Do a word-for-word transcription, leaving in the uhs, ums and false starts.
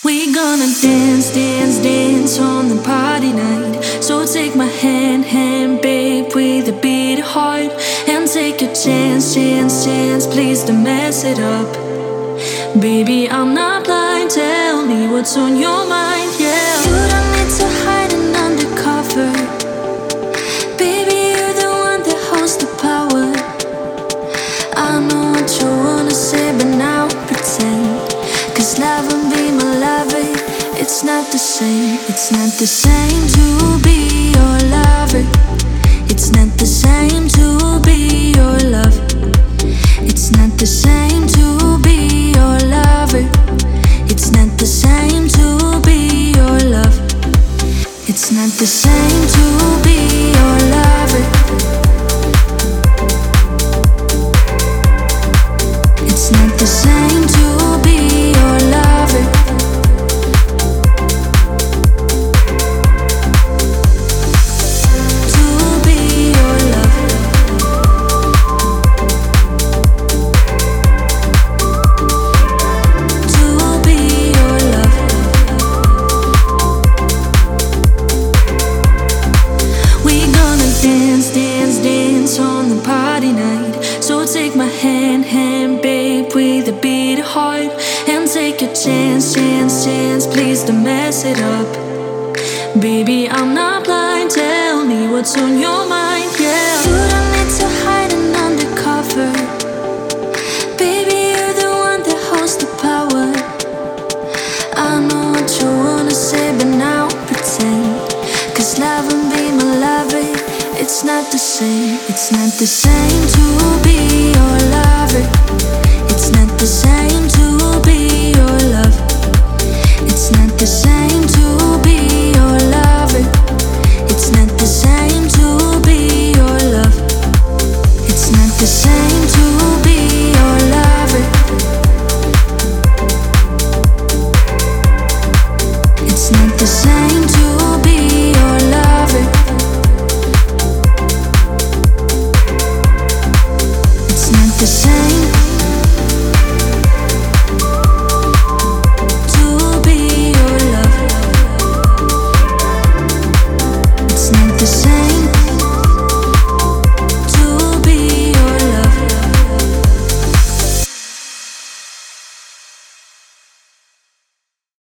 We gonna dance, dance, dance on the party night. So take my hand, hand, babe, with a beat heart. And take your chance, chance, chance, please don't mess it up. Baby, I'm not blind, tell me what's on your mind, yeah. You don't need to hide and undercover. Baby, you're the one that holds the power. I know what you wanna say, but now pretend. Cause love and be my lover, it's not the same. It's not the same to be your lover. It's not the same to be your lover. It's not the same to be your lover. It's not the same to be your lover. It's not the same to be your lover. It's not the same to be your lover. To be your lover. To be your lover. We gonna dance, dance, dance on the party night. So take my hand, hand, babe, with a beat heart. And take your chance, chance, chance, please don't mess it up. Baby, I'm not blind, tell me what's on your mind, yeah. You don't need to hide and undercover. Baby, you're the one that holds the power. I know what you wanna say, but now pretend. Cause love and be my lover, it's not the same. It's not the same to be your lover.